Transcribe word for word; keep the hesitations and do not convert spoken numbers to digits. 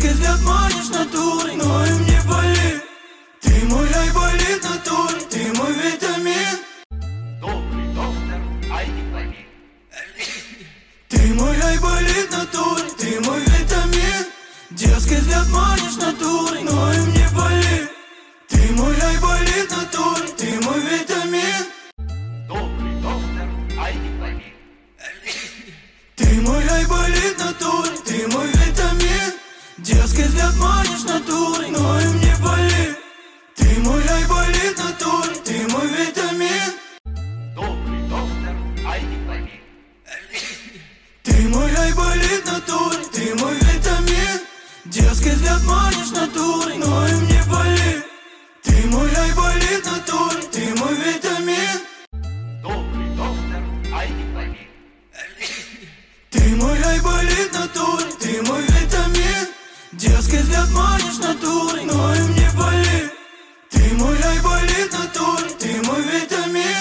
Дерзкий взгляд манишь натурой, но и мне болит. Ты мой айболит натурой, ты мой витамин. Добрый доктор Айболит. Ты мой айболит натурой, ты мой витамин. Дерзкий взгляд манишь натурой, но и мне болит. Ты мой айболит натурой, ты мой витамин. Добрый доктор Айболит. Ты мой айболит натурой, ты мой витамин. Дерзкий взгляд манишь натурой, но и мне болит. Ты мой айболит натурой, ты мой витамин. Добрый доктор Айболит. Ты мой айболит натурой, ты мой витамин. Дерзкий взгляд манишь натурой, но и мне болит. Ты мой айболит натурой, ты мой витамин. Добрый доктор Айболит. Ты мой айболит натурой, ты мой витамин. Дерзкий взгляд манишь натурой, но и мне болит.